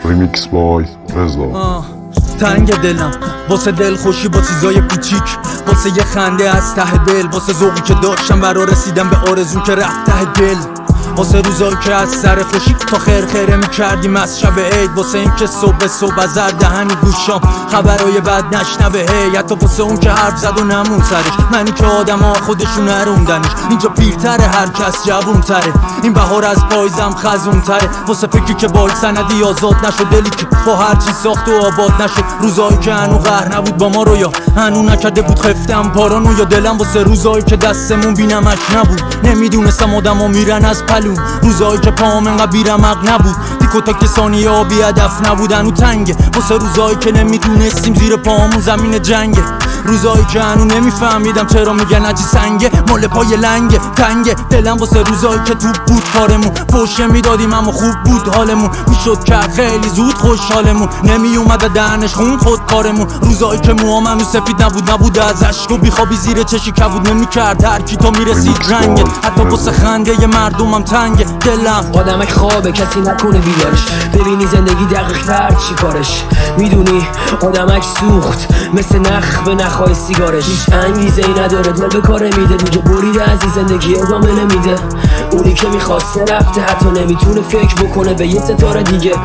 ریمیکس بای رضا. تنگ دلم واسه دل خوشی با چیزای کوچیک، واسه یه خنده از ته دل، واسه ذوقی که داشتم برا رسیدم به آرزو که رفت ته دل، واسه روزایی که از سر خوشی تا خیره میکردیم از شب عید، واسه این که صبح از هر دهنی گوشام خبرای بد نشنوه هی، حتی واسه اون که حرف زد و نمون سرش، منی که آدم ها خودشون نروندنش، اینجا پیرتره هر کس جوونتره، این بهار از پایزم خزونتره، واسه فکری که بای سندی آزاد نشد، دلی که با هر چی ساخت و آباد نشد، روزایی که هنو قهر نبود با ما رو یا هنو نکرده بود خفتم پارانو، یا دلم واسه روزایی که دستمون بینمش نبود، نمیدونستم آدم ها میرن از روزایی که پام انقدر بیرمق نبود، تیک و تاک ثانیه ها بی هدف نبودن و تنگه، واسه روزایی که نمیدونستیم زیر پامون زمین جنگه، روزایی که هنو نمیفهمیدم چرا میگن عجی سنگه، مال پای لنگه تنگه، دلم واسه روزایی که توپ بود کارمون، فوشه میدادیم اما خوب بود حالمون، میشد کرد خیلی زود خوشحالمون، نمیومد دهنش خون خود کارمون، روزایی که موام هنو سفید نبود از عشق و بیخوابی زیر چشی کبود نمیکرد هر کی تا میرسید رنگه، حتی واسه خنده ی مردمم تنگه دلم، آدمک خوابه کسی نکنه بیدارش، ببینی زندگی دقیق تر چی کارش، میدونی آدمک سوخت مثل نخ به نخهای سیگارش، هیچ انگیزه ای نداره دل به کاره میده، میگه بریده از این زندگی ادامه نمیده، اونی که میخواسته رفته حتی نمیتونه فکر بکنه به یه ستاره دیگه،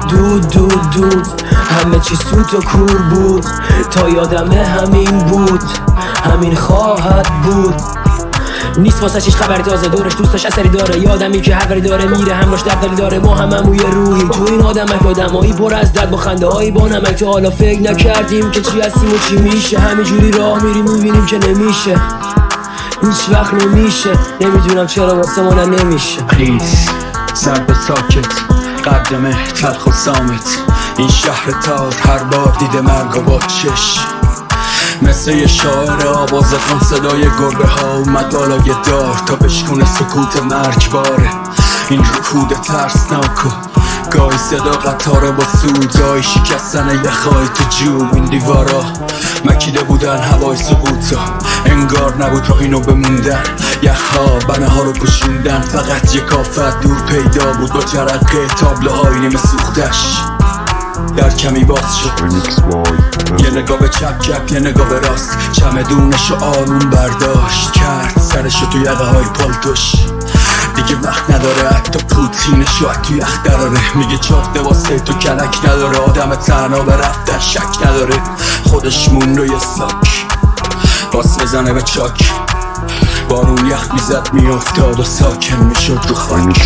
دود همه چی سوت و کور بود، تا یادمه همین بود همین خواهد بود، نیست واسه هیچ خبری تازه، دورش دوستش اثری داره، یادمی که حقی داره میره همراش دفتری داره، ما هممون یه روحی تو این آدمک، آدمایی پر از درد با خنده هایی با نمک، تا حالا فکر نکردیم که چی هستیم و چی میشه، همینجوری راه میریم میبینیم که نمیشه، هیچ وقت نمیشه، نمیدونم چرا واسه ما نمیشه. پلیز ضرب ساکت قدمه تلخ و سامت، این شهر تار هر بار دیده مرگ و با چش، مثل یه شاعر آواز کن صدای گربه ها اومد بالای دار تا بشکونه سکوت مرگباره، این رکود ترسناک و گاهی صدا قطاره با سود، گاهی شکستن یخهای تو جوب، این دیوارا مکیده بودن هوای سقوطا، انگار نبود راه اینو بموندن، یخها بنه ها رو پوشوندن، فقط یک آفت دور پیدا بود با جرقه تابلوهای نیمه سوختش، در کمی باز شد یه نگاه به چپ یه نگاه به راست، چمدونشو آروم برداشت کرد سرشو تو یقه های پالتوش، دیگه وقت نداره حتی پوتینشو تو یخ دراره، میگه چاقده واسه تو کلک نداره، آدم تنها به رفتن شک نداره، خودش مون روی ساک باس بزنه به چاک، بارون یخ میزد میافتاد و ساکن میشد رو خاک،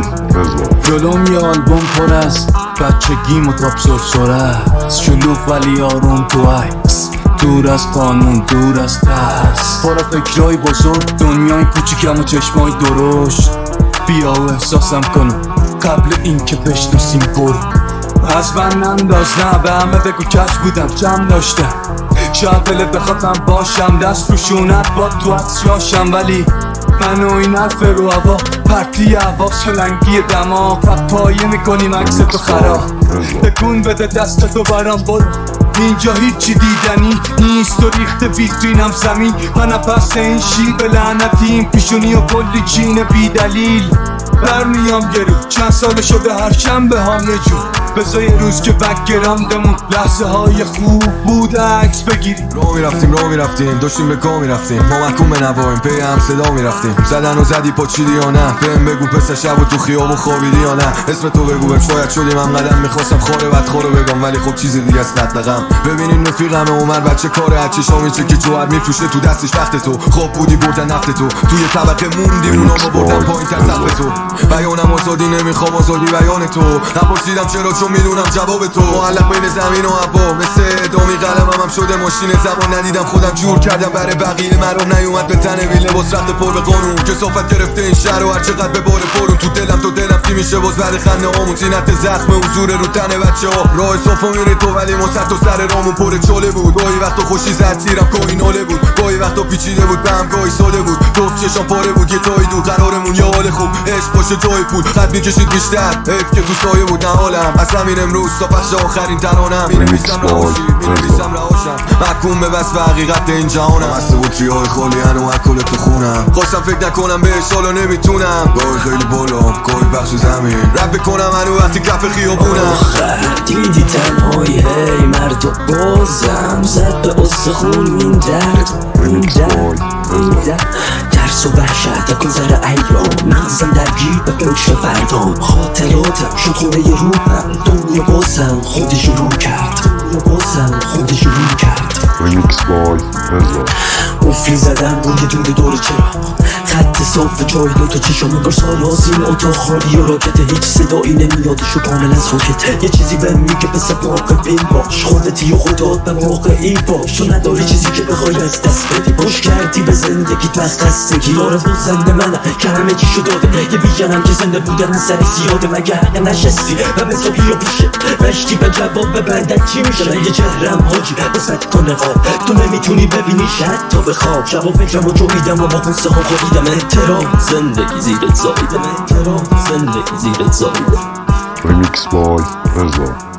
جلوم یه آلبوم پر از بچگیم و تاب سرسره، شلوغ ولی آروم تو عکس، دور از قانون دور از ترس، پر فکرهای بزرگ دنیای کوچیکم و چشمای درشت، بیا و احساسم کنم قبل این که بشناسیم برو، از من انداز نه به همه بگو کش بودم جمع داشتم، شاید دلت بخوادم باشم دست رو شونت با تو عطشاشم، ولی من و این حرف رو هوا پرتی هوا سلنگی دماغ و پایه میکنیم عکس تو خراب، تکون بده دست تو برام برو، اینجا هیچی دیدنی نیست و ریخت ویترینم زمین، من پس این شیب لعنتی این پیشونی و کلی چین بی دلیل، برمیام گرو چند سال شده هر شنبه هم یه جور، بذار یه روز که بکگراندمون لحظه های خوب بود عکس بگیریم، راه میرفتیم داشتیم به گاه میرفتیم، ما محکوم به نوایم پی هم صدا میرفتیم، زدن و زدی پاچیدی یا نه، بهم بگو پسر شب و تو خیابون خوابیدی یا نه، اسم تو بگو شاید شدیم هم قدم میخواستم خاره بدخوارو بگم، ولی خب چیز دیگه است نطلقم، ببینین رفیقم عمر بچه کاره هرچی شامی چه که جوهر میفروشه تو دستش وقت تو، خواب بودی بردن نفت تو، توی طبقه موندیم اونامو بردن پایین تر سقف تو، بیانم آزادی نمیخوام آزادی بیان تو، نپرسیدم چرا چون میدونم جواب تو، معلق بین زمین و هوا مثل ادامی قلمم هم شده ماشین زبان، ندیدم خودم جور کردم برای بقیه مرام نیومد به تنه بی لباس رفته پر به قانون، کثافت گرفته این شهر و هر چقدر به بار پرون، تو دلم چی میشه باز بعد خنده هامون، زینت زخم حضور رو تن بچه ها، راه صافا میره تو ولی ما سر تا سر رامون پر چاله بود، گاهی وقتا خوشی زد سیرم گاهی ناله بود، گاهی وقتا پیچیده بود به هم گاهی ساده بود، گفت چشام پاره بود یه تایی دو قرارمون یه حال خوب عشق باشه جای پول خط میکشید بیشتر حیف که تو سایه بود نه حالم از همین امروز تا پخش آخرین ترانم مینویسم رهاشم محکوم به وصف حقیقت این جهانم هسته بود ریای خالی هنو کل تو خونم خواستم فکر نکنم بهش حالا نمیتونم گاهی خیلی بالا گاهی بخش زمین رب بکنم هنو وقتی کف خیابونم دیدی تنهایی هی مرد و بازم زد به استخون این درد ترس و وحشت گذر ایام مغزم درگیر به فکر فردام خاطراتم شد خونه روحم دنیا بازم خودش رو کرد Remix by رضا قفلی زدم روی دور چرا خط صاف جای دوتا چشم انگار سالازین اتاق خالی و راکته هیچ صدایی نمیادشو کاملا ساکته یه چیزی بهم میگه پس واقعین باش خودتی و خودات به واقعی باش تو نداری چیزی که بخوای از دست بدی باش کردی به زندگیت بس خستگی آرزو زنده منم که همه چی شو داده یه بیجنم که زنده بودن سری زیاده مگر نشستی و به صبحی و پیشه رشتی به جواب ببندن چی میشه یه چهرم حاجی بسد تو نقاب تو نمیتونی ببینی شد تا به خواب شب و فکرم و جویدم و با قصه ها خوریدم احترام زندگی زیرت زایدم Remix by رضا